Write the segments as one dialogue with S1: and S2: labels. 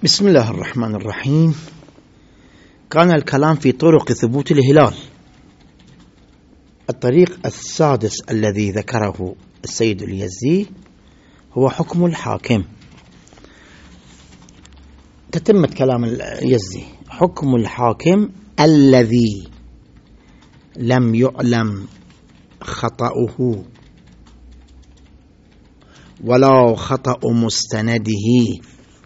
S1: بسم الله الرحمن الرحيم. كان الكلام في طرق ثبوت الهلال. الطريق السادس الذي ذكره السيد اليزي هو حكم الحاكم. تتمة كلام اليزي: حكم الحاكم الذي لم يعلم خطأه ولا خطأ مستنده.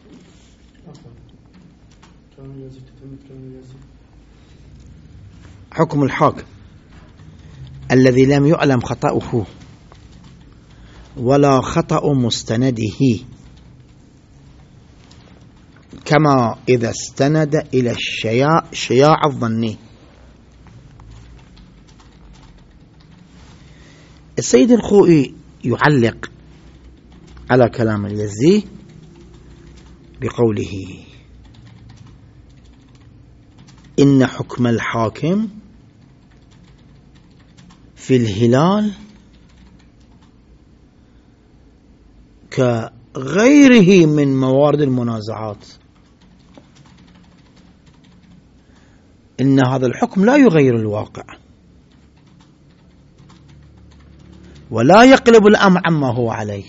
S1: حكم الحاكم الذي لم يعلم خطأه ولا خطأ مستنده، كما إذا استند إلى الشياع الظني. السيد الخوئي يعلق على كلام اليزي بقوله: إن حكم الحاكم في الهلال كغيره من موارد المنازعات. إن هذا الحكم لا يغير الواقع ولا يقلب الأمر عما هو عليه.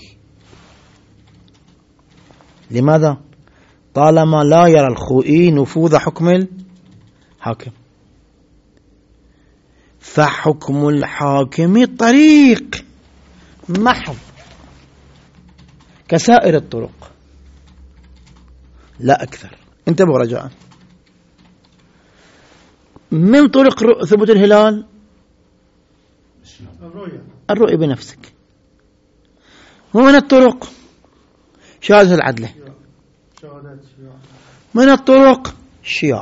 S1: لماذا؟ طالما لا يرى الخوئي نفوذ حكم الحاكم، فحكم الحاكم طريق محض كسائر الطرق لا أكثر. انتبهوا رجاء. من طرق ثبوت الهلال الرؤية بنفسك، ومن الطرق شهادة العدل، من الطرق الشياع،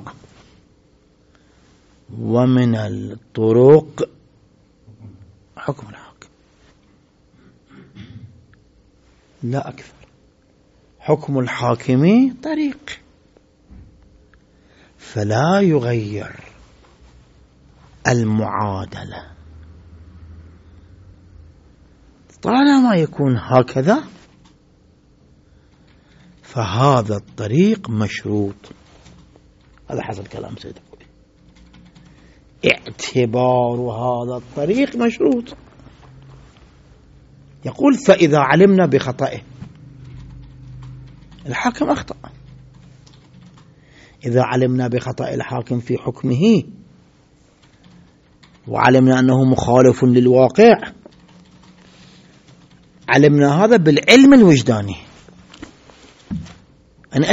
S1: ومن الطرق حكم الحاكم لا أكثر. حكم الحاكم طريق فلا يغير المعادلة. طالما يكون هكذا فهذا الطريق مشروط. هذا حسب كلام سيد الخوئي. اعتبار هذا الطريق مشروط. يقول: فإذا علمنا بخطئه، الحاكم أخطأ، إذا علمنا بخطأ الحاكم في حكمه وعلمنا أنه مخالف للواقع، علمنا هذا بالعلم الوجداني. أنا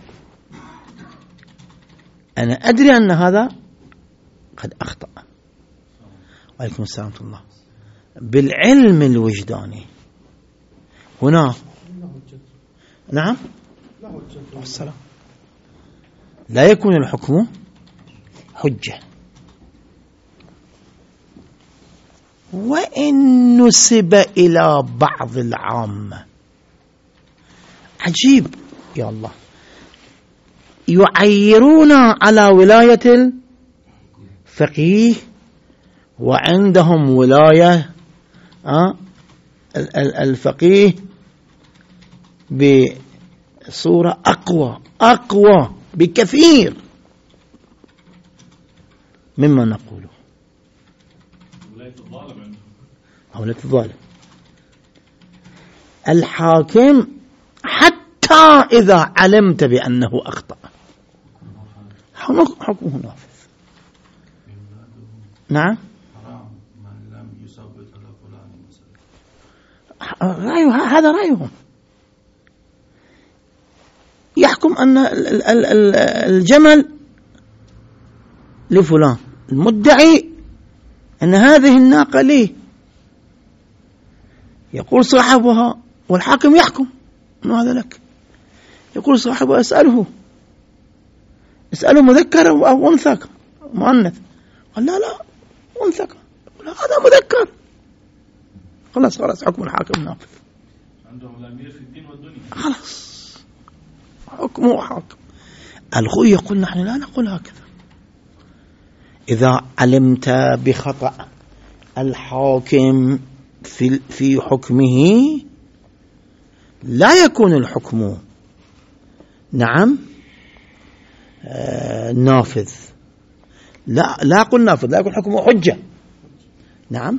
S1: أدري أن هذا قد أخطأ، وعليكم السلام ورحمة الله. بالعلم الوجداني هنا نعم السلام لا يكون الحكم حجة. وإن نسب إلى بعض العامة، عجيب يا الله، يعيرون على ولاية الفقيه وعندهم ولاية الفقيه بصورة أقوى بكثير مما نقوله. ولاية الظالم الحاكم حتى إذا علمت بأنه أخطأ حكمه نافذ. نعم هذا رأيهم. يحكم أن الجمل لفلان، المدعي أن هذه الناقة لي، يقول صاحبها، والحاكم يحكم أنه هذا لك. يقول صاحبها: اسأله مذكر أو أنثى مؤنث. قال: لا أنثى. يقول: هذا مذكر. خلاص حكم الحاكم نافذ.
S2: عندهم الأمير في الدين والدنيا،
S1: خلاص حكمه حاكم. الخوئي يقول: نحن لا نقول هكذا. إذا علمت بخطأ الحاكم في حكمه لا يكون الحكم نعم نافذ. لا أقول نافذ، لا أقول حكمه حجة. نعم.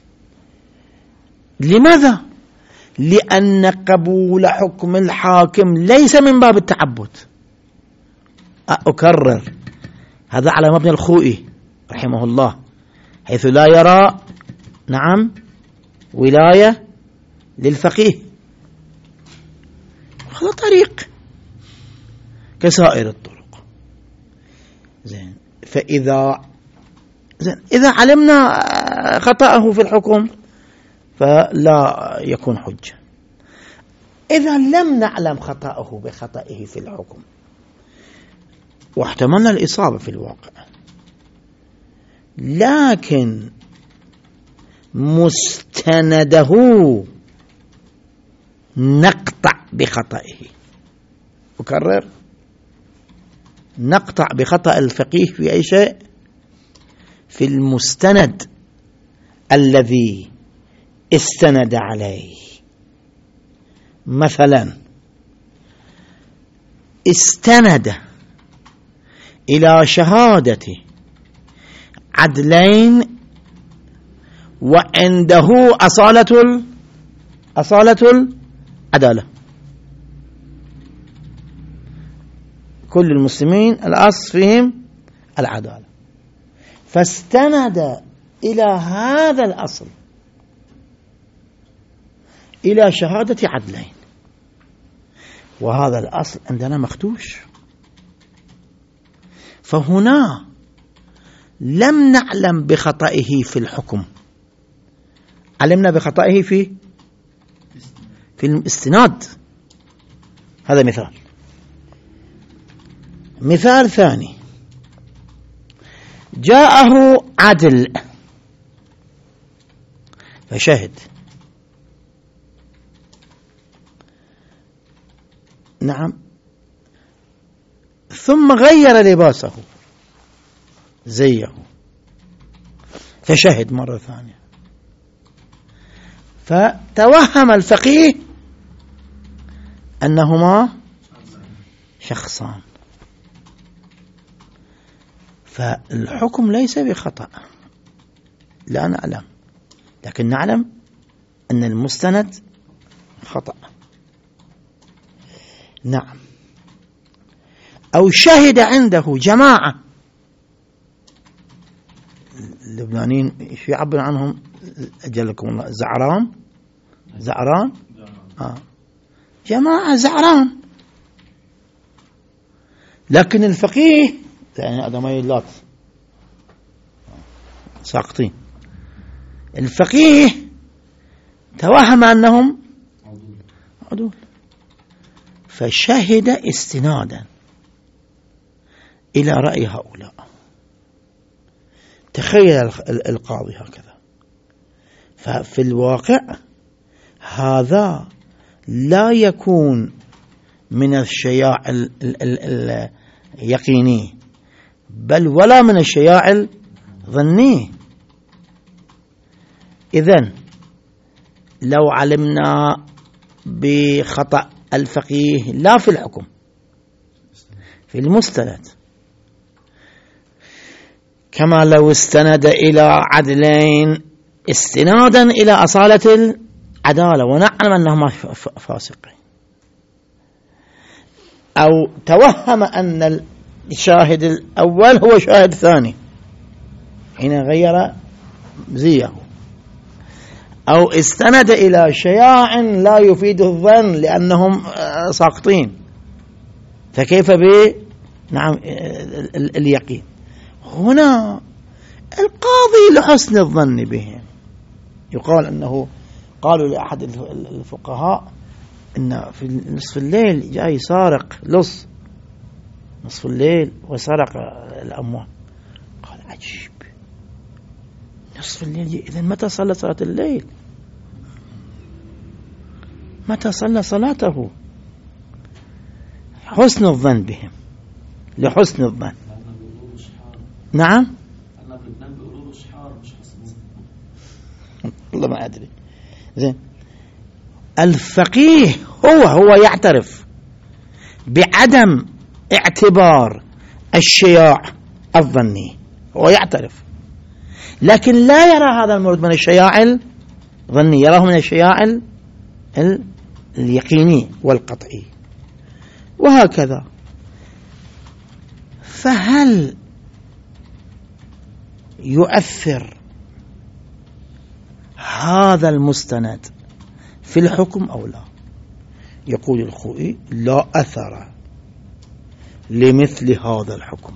S1: لماذا؟ لأن قبول حكم الحاكم ليس من باب التعبد. أكرر، هذا على مبنى الخوئي رحمه الله، حيث لا يرى نعم ولاية للفقيه. هذا طريق كسائر الطرق. زين. إذا علمنا خطأه في الحكم فلا يكون حجة. إذا لم نعلم خطأه بخطئه في الحكم واحتملنا الإصابة في الواقع، لكن مستنده نقطع بخطئه. أكرر، نقطع بخطأ الفقيه في أي شيء؟ في المستند الذي استند عليه. مثلا استند إلى شهادة عدلين وعنده أصالة العدالة. كل المسلمين الأصل فيهم العدالة، فاستند إلى هذا الأصل، إلى شهادة عدلين، وهذا الأصل عندنا مخدوش. فهنا لم نعلم بخطئه في الحكم، علمنا بخطئه في الاستناد. هذا مثال. مثال ثاني، جاءه عدل فشهد، نعم، ثم غير لباسه زيه فشهد مرة ثانية، فتوهم الفقيه أنهما شخصان. فالحكم ليس بخطأ، لا نعلم، لكن نعلم أن المستند خطأ. نعم. أو شهد عنده جماعة، اللبنانيين شو يعبر عنهم أجلكم الله؟ زعران جماعة زعران، لكن الفقيه يعني أدميلات ساقطين، الفقيه توهم أنهم عدول فشهد استنادا إلى رأي هؤلاء. تخيل القاضي هكذا. ففي الواقع هذا لا يكون من الشياع اليقيني، بل ولا من الشياع الظني. إذن لو علمنا بخطأ الفقيه لا في الحكم، في المستند، كما لو استند إلى عدلين استنادا إلى أصالة العدالة ونعلم أنهما فاسقين، أو توهم أن الشاهد الأول هو شاهد ثاني حين غير زيه، أو استند إلى شياع لا يفيده الظن لأنهم ساقطين، فكيف نعم اليقين؟ هنا القاضي لحسن الظن بهم. يقال أنه قالوا لأحد الفقهاء إن في نصف الليل جاي سارق لص نصف الليل وسرق الأموال. قال عجيب، نصف الليل، إذن متى صلى صلاة الليل؟ متى صلى صلاته؟ حسن الظن بهم، لحسن الظن. نعم، والله ما أدري. زين، الفقيه هو يعترف بعدم اعتبار الشياع الظني، هو يعترف، لكن لا يرى هذا المورد من الشياع الظني، يراه من الشياع اليقيني والقطعي، وهكذا. فهل يؤثر هذا المستند في الحكم أو لا؟ يقول الخوئي: لا أثر لمثل هذا الحكم.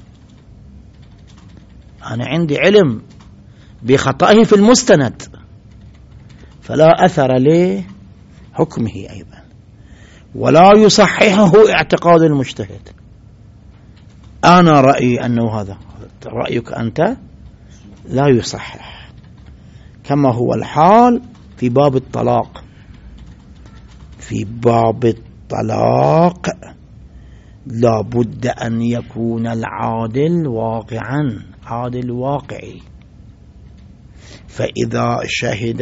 S1: أنا عندي علم بخطئه في المستند، فلا أثر لحكمه أيضا، ولا يصححه اعتقاد المجتهد. أنا رأيي أنه هذا، رأيك أنت لا يصحح، كما هو الحال في باب الطلاق. في باب الطلاق لا بد أن يكون العادل واقعا، عادل واقعي. فإذا شهد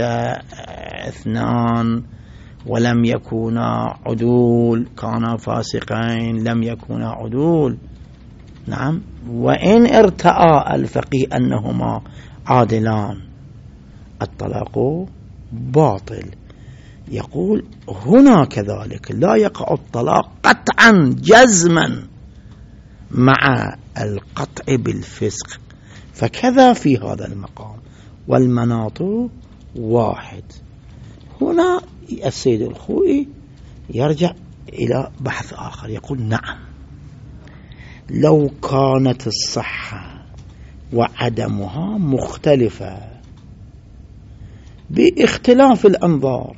S1: اثنان ولم يكونا عدول كانا فاسقين، لم يكونا عدول، نعم، وإن ارتأى الفقيه أنهما عادلان الطلاق باطل. يقول هنا كذلك لا يقع الطلاق قطعا جزما مع القطع بالفسق، فكذا في هذا المقام، والمناط واحد. هنا السيد الخوئي يرجع إلى بحث آخر، يقول نعم، لو كانت الصحة وعدمها مختلفة باختلاف الأنظار،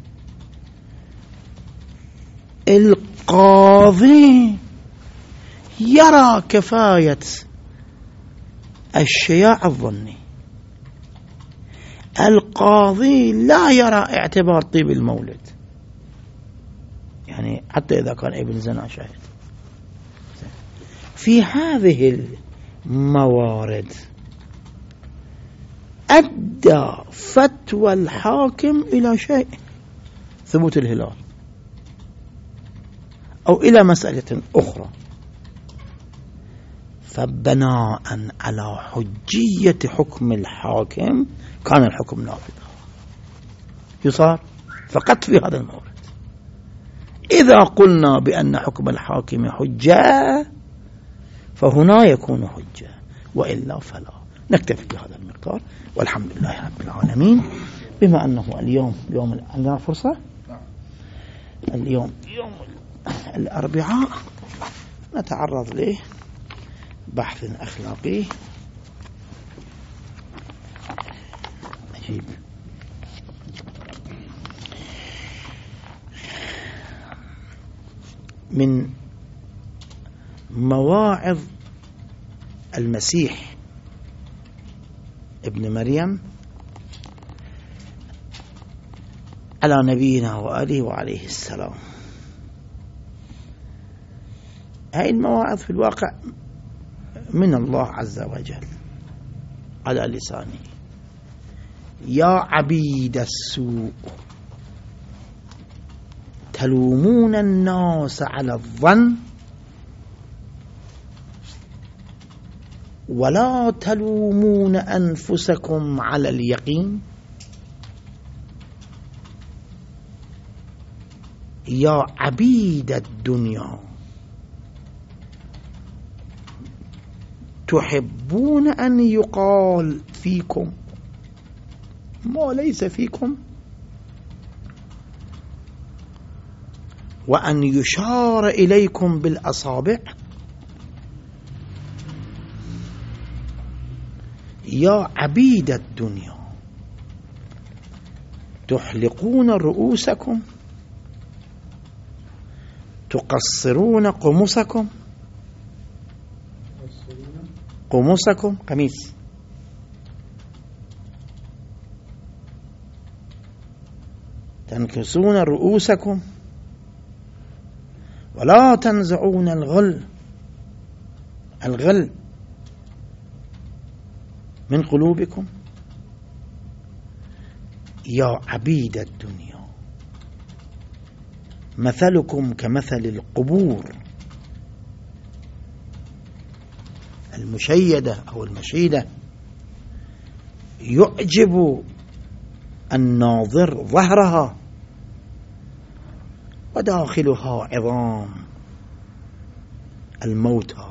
S1: القاضي يرى كفاية الشياع الظني، القاضي لا يرى اعتبار طيب المولد، يعني حتى إذا كان ابن زنا شاهد. في هذه الموارد أدى فتوى الحاكم إلى شيء، ثبوت الهلال، أو إلى مسألة أخرى، فبناء على حجية حكم الحاكم كان الحكم نافذا، يصار فقط في هذا المورد. إذا قلنا بأن حكم الحاكم حجة فهنا يكون حجة، وإلا فلا. نكتفي بهذا المقدار، والحمد لله رب العالمين. بما أنه اليوم يوم عندنا فرصة، اليوم يوم الأربعاء، نتعرض له بحث أخلاقي عجيب. من مواعظ المسيح ابن مريم على نبينا وآله وعليه السلام. هذه المواعظ في الواقع من الله عز وجل على لسانه: يا عبيد السوء تلومون الناس على الظن ولا تلومون أنفسكم على اليقين. يا عبيد الدنيا تحبون أن يقال فيكم ما ليس فيكم، وأن يشار إليكم بالأصابع. يا عبيد الدنيا تحلقون رؤوسكم، تقصرون قمصكم، قمصكم قميص، تنكسون رؤوسكم، ولا تنزعون الغل من قلوبكم. يا عبيد الدنيا مثلكم كمثل القبور المشيدة أو المشيدة يعجب الناظر ظهرها وداخلها عظام الموتى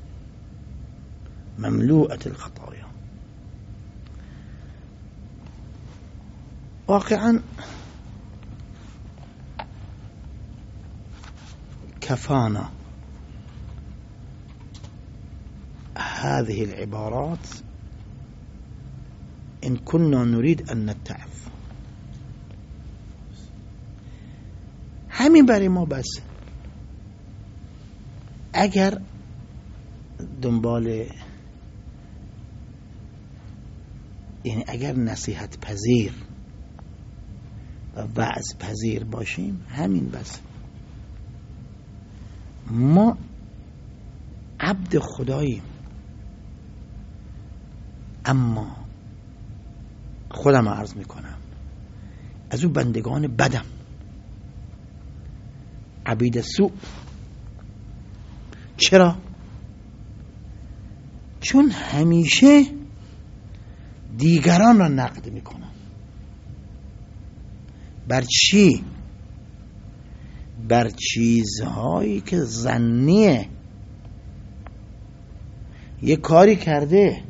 S1: مملوءة الخطايا. واقعا كفانا هذه العبارات إن كنا نريد أن نتعظ. همین برای ما بس. اگر دنبال یعنی اگر نصیحت پذیر و وعظ پذیر باشیم همین بس. ما عبد خداییم، اما خودم عرض میکنم از او بندگان بدم، عبید سوء. چرا؟ چون همیشه دیگران را نقد میکنم. بر چی؟ بر چیزهایی که ظنیه. یه کاری کرده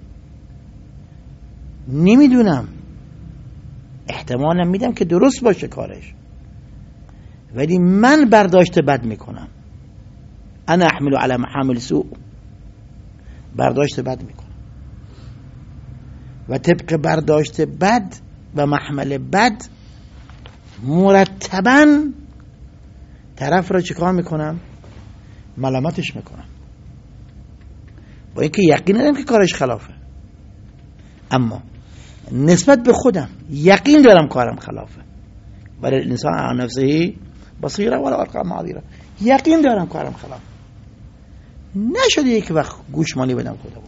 S1: نمیدونم، احتمالا میدم که درست باشه کارش، ولی من برداشت بد میکنم. انا احمل علی محامل سوء، برداشت بد میکنم و طبق برداشت بد و محمل بد مرتباً طرف را چیکار میکنم؟ ملامتش میکنم، با اینکه یقین ندارم که کارش خلافه، اما نسبت به خودم یقین دارم کارم خلافه. ولی الانسان علی نفسه بصیره ولا ارقام معذیره، یقین دارم کارم خلافه. نشده یک وقت گوشمالی بدم خودم.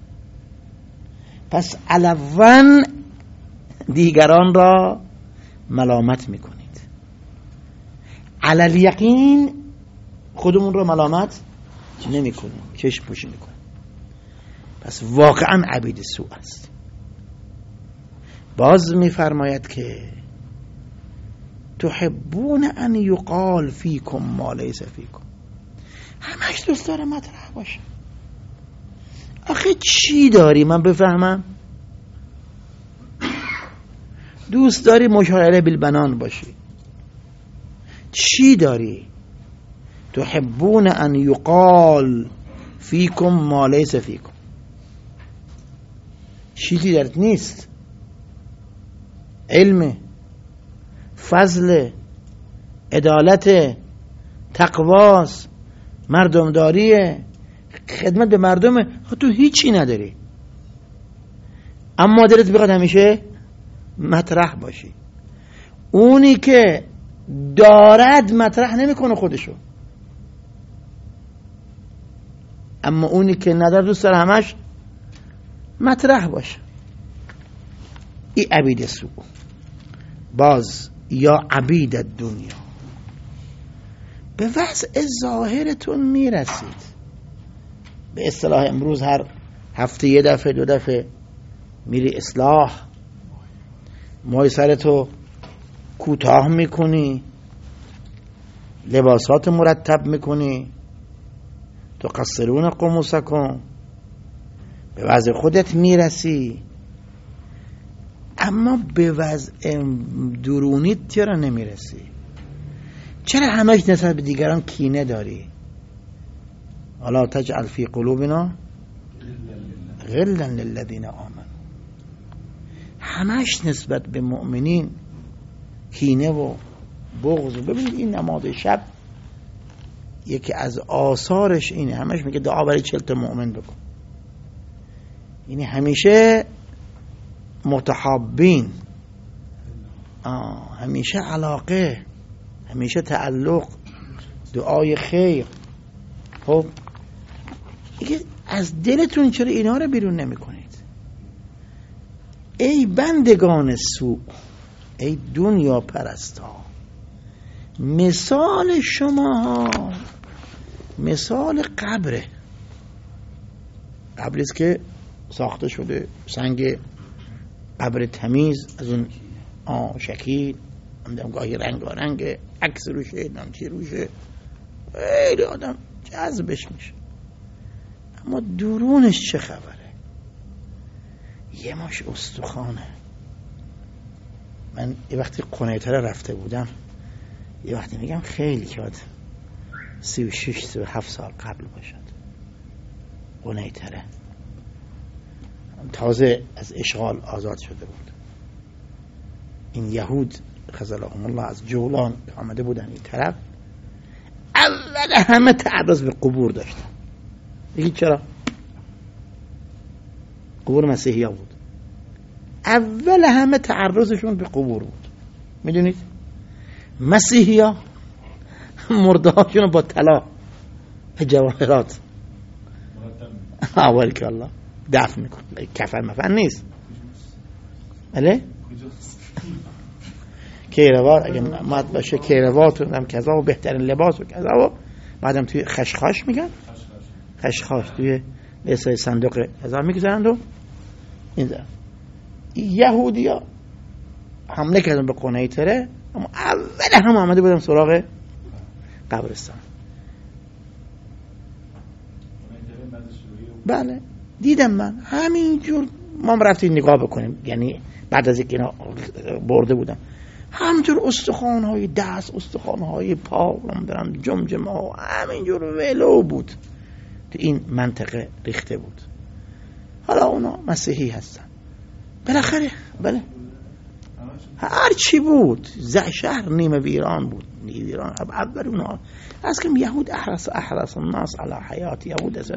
S1: پس علوان دیگران را ملامت میکنید، علل یقین خودمون را ملامت نمیکنیم، چشم پوشی میکنیم. پس واقعا عبید سوء است. باز میفرماید که تحبون ان یقال فیکم ما لیس فیکم. همش دوست داره مطرح باشه. آخه چی داری من بفهمم؟ دوست داری مشاعره بالبنان باشی؟ چی داری؟ تحبون ان یقال فیکم ما لیس فیکم. چیزی درت نیست. علم، فضل، عدالت، تقواس، مردمداریه، خدمت به مردمه. تو هیچی نداری، اما دلت بخواد همیشه مطرح باشی. اونی که دارد مطرح نمیکنه خودشو، اما اونی که نداره دوست داره همش مطرح باشه. ای عبید سوء. باز یا عبید دنیا، به وضع ظاهرتون میرسید. به اصطلاح امروز هر هفته یه دفعه دو دفعه میری اصلاح، موی سرتو کوتاه میکنی، لباسات مرتب میکنی، تو قصرون قموسکم، به وضع خودت میرسی، اما به وضع درونیت چرا نمیرسی؟ چرا همش نسبت به دیگران کینه داری؟ الا تجعل فی قلوبنا غلا للذین آمنوا. همش نسبت به مؤمنین کینه و بغض. ببینید این نماز شب یکی از آثارش اینه، همش میگه دعا برای 40 تا مؤمن بکن. یعنی همیشه متحابین، همیشه علاقه، همیشه تعلق، دعای خیر. خب از دلتون چرا اینا رو بیرون نمی کنید؟ ای بندگان سوء، ای دنیا پرستا، مثال شما مثال قبره. قبری است که ساخته شده، سنگ قبر تمیز از اون شکیل، گاهی رنگارنگ، عکس روشه، نمچی روشه، خیلی آدم جذبش میشه. اما درونش چه خبره؟ یه ماش استخوانه. من یه وقتی قنیطره رفته بودم، یه وقتی میگم خیلی که 36-37 سال قبل باشد، قنیطره تازه از اشغال آزاد شده بود. این یهود خذلهم الله از جولان آمده بودن این طرف، اول همه تعرض به قبور داشتن. بگید چرا؟ قبور مسیحی ها بود. اول همه تعرضشون به قبور بود. میدونید مسیحی ها مرده هاشون با طلا جواهرات اول که الله دفن میکن، کفن مفن نیست. بله کیروات اگه ماد باشه، کیروات و کذا و بهترین لباس و کذا و بعدم توی خشخاش میگن، خشخاش توی لسای صندوق کذا میگذارند. و این یهودیا حمله کردن به قنیطره، اما اول هم آمده بودم سراغ قبرستان. بله دیدم من همینجور، ما رفتیم نگاه بکنیم، یعنی بعد از اینکه اینا برده بودم، همینجور استخوان‌های دست، استخوان‌های پا، نمیدونم جمجمه ها، همینجور ولو بود تو این منطقه ریخته بود. حالا اونا مسیحی هستن بالاخره، بله هر چی بود، شهر نیمه ویران بود، نیمه ویران. اول اونا از کم یهود احرس الناس علی حیات یهود هستن.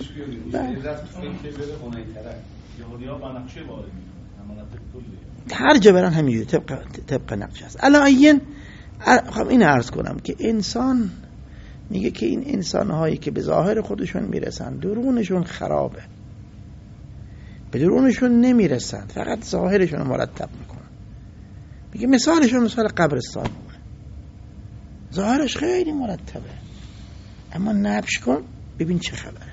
S1: هر جا برن همینجوری طبق نقشه است. الان خب این عرض کنم که انسان میگه که این انسان‌هایی که به ظاهر خودشون میرسن درونشون خرابه، به درونشون نمیرسن، فقط ظاهرشون رو مرتب میکنن. میگه مثالشون مثال قبرستان بود، ظاهرش خیلی مرتبه اما نبش کن ببین چه خبره،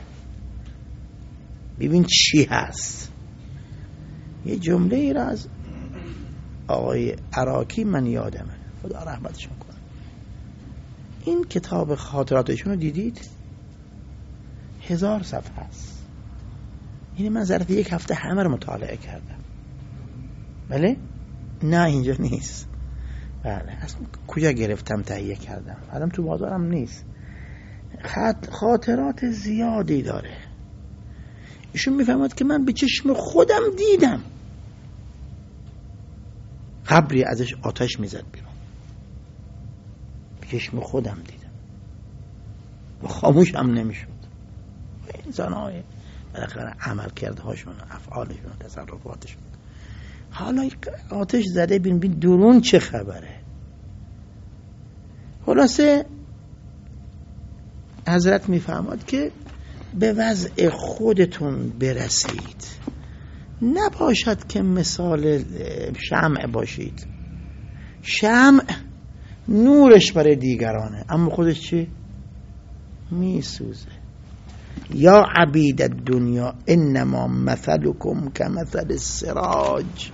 S1: ببین چی هست. یه جمله ای را از آقای عراقی من یادمه، خدا رحمتشون کنه. این کتاب خاطراتشون رو دیدید؟ 1000 صفحه است. یعنی من ظرف یک هفته همه رو مطالعه کردم. بله؟ نه اینجا نیست. بله اصلا کجا گرفتم تهیه کردم؟ الان تو بازارم نیست. خاطرات زیادی داره. ایشون میفهمد که من به چشم خودم دیدم قبری ازش آتش میزد بیرون، به چشم خودم دیدم و خاموش هم نمیشد. انسان های بالاخره عمل کرده هاشون، افعالشون، تصرفاتشون. حالا آتش زده بین درون چه خبره. خلاصه حضرت میفهمد که به وضع خودتون برسید، نباشد که مثال شمع باشید. شمع نورش برای دیگرانه اما خودش چی؟ میسوزه. یا عبید الدنیا انما مثلكم كمثل السراج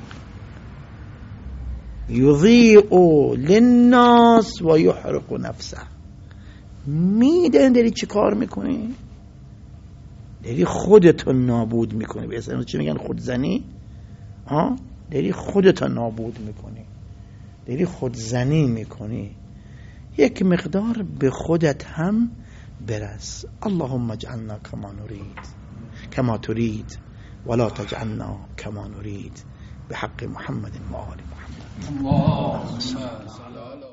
S1: یضیء للناس و یحرق نفسه. میدن داری چی کار میکنی؟ داری خودتو نابود میکنی. به اصلا چی میگن؟ خودزنی. داری خودتو نابود میکنی، داری خودزنی میکنی. یک مقدار به خودت هم برس. اللهم اجعلنا كما نريد كما تريد ولا تجعلنا كما نريد بحق محمد و آل محمد.